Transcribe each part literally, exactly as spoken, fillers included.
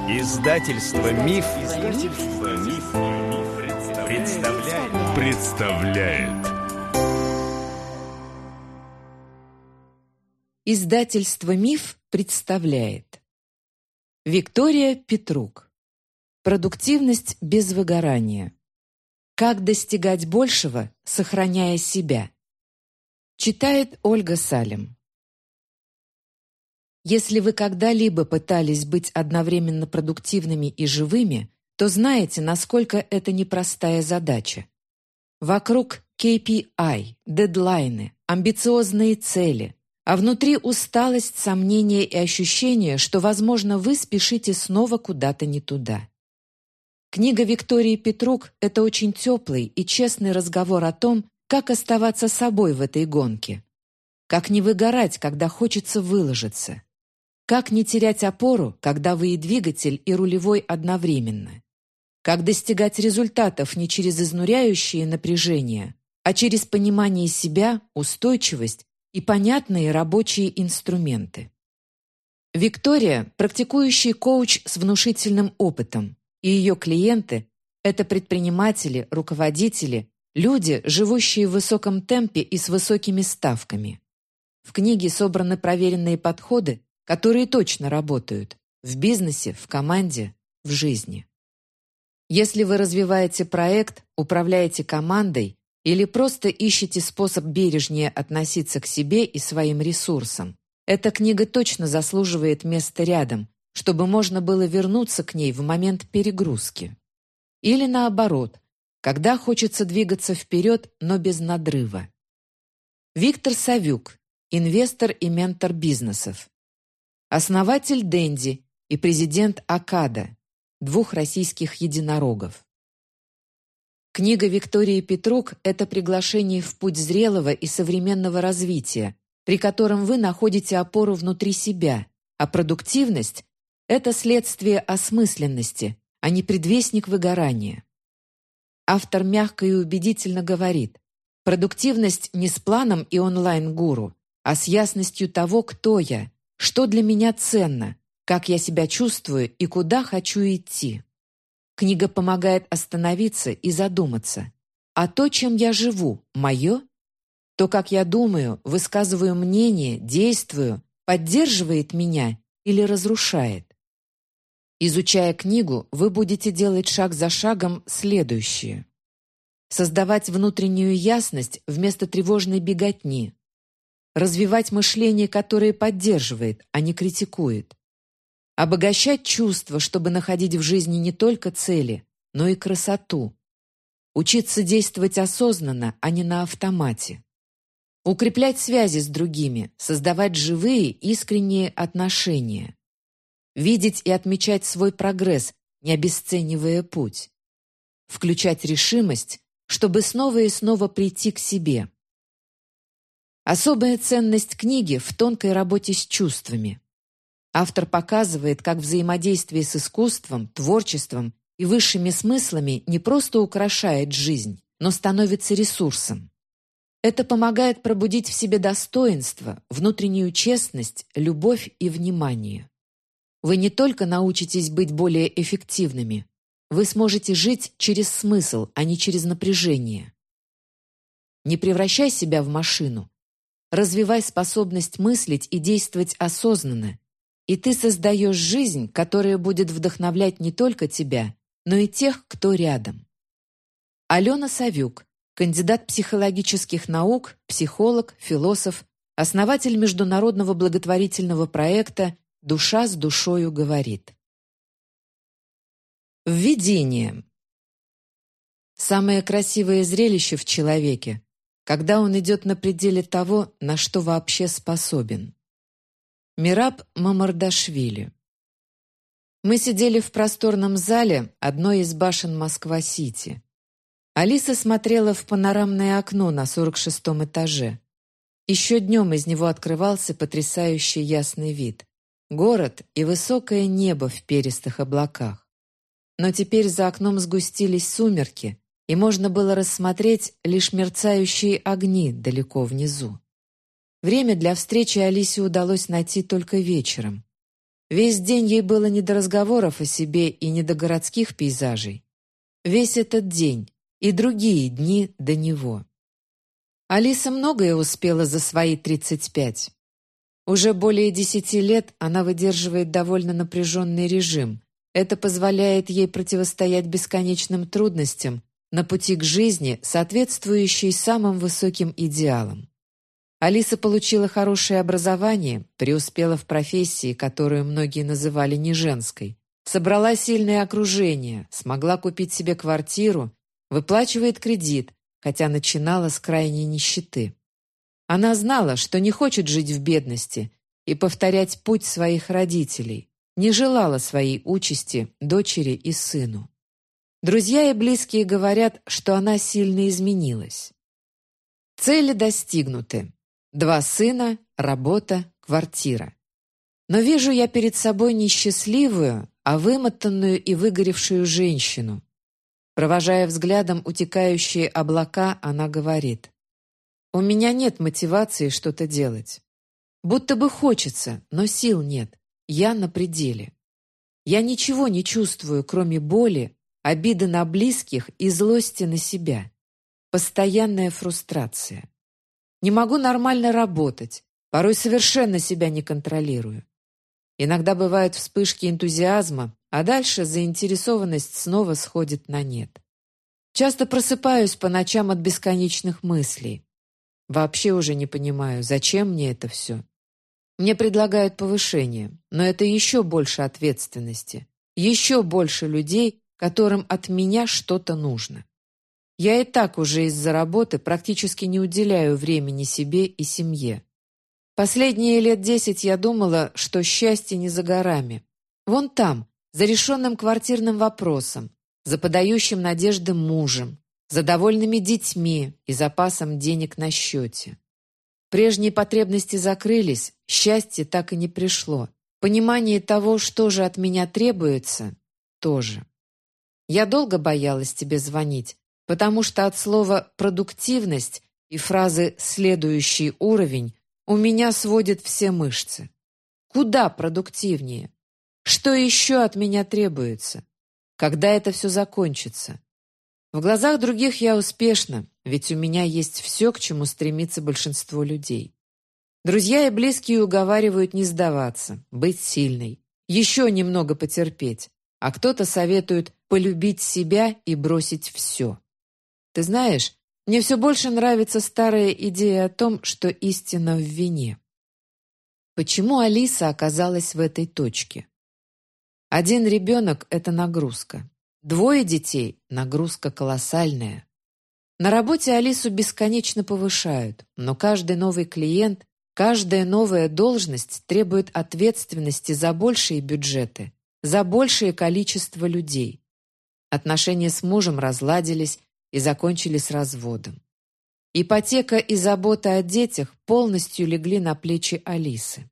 Издательство Миф, Издательство Миф, представляет. представляет. Издательство Миф представляет. Виктория Петрук. Продуктивность без выгорания. Как достигать большего, сохраняя себя. Читает Ольга Салем. Если вы когда-либо пытались быть одновременно продуктивными и живыми, то знаете, насколько это непростая задача. Вокруг кей пи ай, дедлайны, амбициозные цели, а внутри усталость, сомнения и ощущение, что, возможно, вы спешите снова куда-то не туда. Книга Виктории Петрук — это очень теплый и честный разговор о том, как оставаться собой в этой гонке, как не выгорать, когда хочется выложиться, как не терять опору, когда вы и двигатель, и рулевой одновременно, как достигать результатов не через изнуряющие напряжения, а через понимание себя, устойчивость и понятные рабочие инструменты. Виктория — практикующий коуч с внушительным опытом, и ее клиенты — это предприниматели, руководители, люди, живущие в высоком темпе и с высокими ставками. В книге собраны проверенные подходы, которые точно работают в бизнесе, в команде, в жизни. Если вы развиваете проект, управляете командой или просто ищете способ бережнее относиться к себе и своим ресурсам, эта книга точно заслуживает места рядом, чтобы можно было вернуться к ней в момент перегрузки. Или наоборот, когда хочется двигаться вперед, но без надрыва. Виктор Савюк, инвестор и ментор бизнесов. Основатель Дэнди и президент Акада, двух российских единорогов. Книга Виктории Петрук — это приглашение в путь зрелого и современного развития, при котором вы находите опору внутри себя, а продуктивность — это следствие осмысленности, а не предвестник выгорания. Автор мягко и убедительно говорит: продуктивность не с планом и онлайн-гуру, а с ясностью того, кто я, что для меня ценно, как я себя чувствую и куда хочу идти. Книга помогает остановиться и задуматься. А то, чем я живу, мое? То, как я думаю, высказываю мнение, действую, поддерживает меня или разрушает? Изучая книгу, вы будете делать шаг за шагом следующее. Создавать внутреннюю ясность вместо тревожной беготни. Развивать мышление, которое поддерживает, а не критикует. Обогащать чувства, чтобы находить в жизни не только цели, но и красоту. Учиться действовать осознанно, а не на автомате. Укреплять связи с другими, создавать живые, искренние отношения. Видеть и отмечать свой прогресс, не обесценивая путь. Включать решимость, чтобы снова и снова прийти к себе. Особая ценность книги в тонкой работе с чувствами. Автор показывает, как взаимодействие с искусством, творчеством и высшими смыслами не просто украшает жизнь, но становится ресурсом. Это помогает пробудить в себе достоинство, внутреннюю честность, любовь и внимание. Вы не только научитесь быть более эффективными, вы сможете жить через смысл, а не через напряжение. Не превращай себя в машину. Развивай способность мыслить и действовать осознанно, и ты создаешь жизнь, которая будет вдохновлять не только тебя, но и тех, кто рядом. Алена Савюк, кандидат психологических наук, психолог, философ, основатель международного благотворительного проекта «Душа с душою говорит». Введение. Самое красивое зрелище в человеке, когда он идет на пределе того, на что вообще способен. Мераб Мамардашвили. Мы сидели в просторном зале одной из башен Москва-Сити. Алиса смотрела в панорамное окно на сорок шестом этаже. Еще днем из него открывался потрясающий ясный вид. Город и высокое небо в перистых облаках. Но теперь за окном сгустились сумерки, и можно было рассмотреть лишь мерцающие огни далеко внизу. Время для встречи Алисе удалось найти только вечером. Весь день ей было не до разговоров о себе и не до городских пейзажей. Весь этот день и другие дни до него. Алиса многое успела за свои тридцать пять. Уже более десяти лет она выдерживает довольно напряженный режим. Это позволяет ей противостоять бесконечным трудностям на пути к жизни, соответствующей самым высоким идеалам. Алиса получила хорошее образование, преуспела в профессии, которую многие называли не женской, собрала сильное окружение, смогла купить себе квартиру, выплачивает кредит, хотя начинала с крайней нищеты. Она знала, что не хочет жить в бедности и повторять путь своих родителей, не желала своей участи дочери и сыну. Друзья и близкие говорят, что она сильно изменилась. Цели достигнуты. Два сына, работа, квартира. Но вижу я перед собой не счастливую, а вымотанную и выгоревшую женщину. Провожая взглядом утекающие облака, она говорит: «У меня нет мотивации что-то делать. Будто бы хочется, но сил нет. Я на пределе. Я ничего не чувствую, кроме боли, обиды на близких и злости на себя. Постоянная фрустрация. Не могу нормально работать, порой совершенно себя не контролирую. Иногда бывают вспышки энтузиазма, а дальше заинтересованность снова сходит на нет. Часто просыпаюсь по ночам от бесконечных мыслей. Вообще уже не понимаю, зачем мне это все. Мне предлагают повышение, но это еще больше ответственности, еще больше людей, которым от меня что-то нужно. Я и так уже из-за работы практически не уделяю времени себе и семье. Последние лет десять я думала, что счастье не за горами. Вон там, за решенным квартирным вопросом, за подающим надежды мужем, за довольными детьми и запасом денег на счете. Прежние потребности закрылись, счастье так и не пришло. Понимание того, что же от меня требуется, тоже. Я долго боялась тебе звонить, потому что от слова «продуктивность» и фразы «следующий уровень» у меня сводят все мышцы. Куда продуктивнее? Что еще от меня требуется? Когда это все закончится? В глазах других я успешна, ведь у меня есть все, к чему стремится большинство людей. Друзья и близкие уговаривают не сдаваться, быть сильной, еще немного потерпеть, а кто-то советует полюбить себя и бросить все. Ты знаешь, мне все больше нравится старая идея о том, что истина в вине. Почему Алиса оказалась в этой точке? Один ребенок — это нагрузка. Двое детей — нагрузка колоссальная. На работе Алису бесконечно повышают, но каждый новый клиент, каждая новая должность требует ответственности за большие бюджеты, за большее количество людей. Отношения с мужем разладились и закончились разводом. Ипотека и забота о детях полностью легли на плечи Алисы.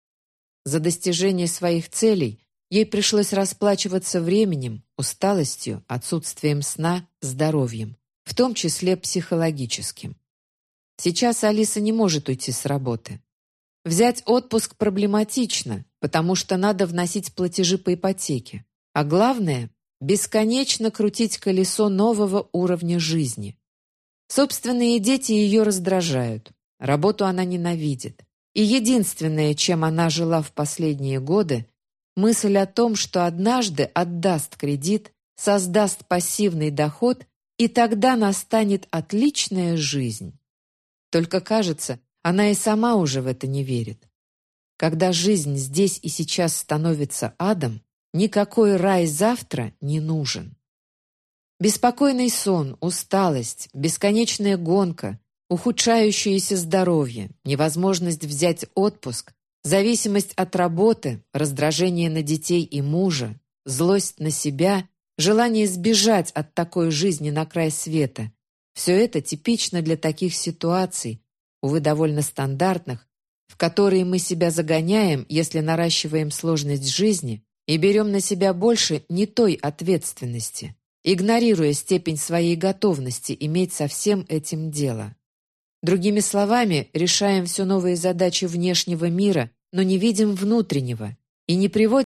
За достижение своих целей ей пришлось расплачиваться временем, усталостью, отсутствием сна, здоровьем, в том числе психологическим. Сейчас Алиса не может уйти с работы. Взять отпуск проблематично, потому что надо вносить платежи по ипотеке. А главное — бесконечно крутить колесо нового уровня жизни. Собственные дети ее раздражают, работу она ненавидит. И единственное, чем она жила в последние годы, мысль о том, что однажды отдаст кредит, создаст пассивный доход, и тогда настанет отличная жизнь. Только кажется, она и сама уже в это не верит. Когда жизнь здесь и сейчас становится адом, никакой рай завтра не нужен. Беспокойный сон, усталость, бесконечная гонка, ухудшающееся здоровье, невозможность взять отпуск, зависимость от работы, раздражение на детей и мужа, злость на себя, желание сбежать от такой жизни на край света — все это типично для таких ситуаций, увы, довольно стандартных, в которые мы себя загоняем, если наращиваем сложность жизни и берем на себя больше не той ответственности, игнорируя степень своей готовности иметь со всем этим дело. Другими словами, решаем все новые задачи внешнего мира, но не видим внутреннего и не приводят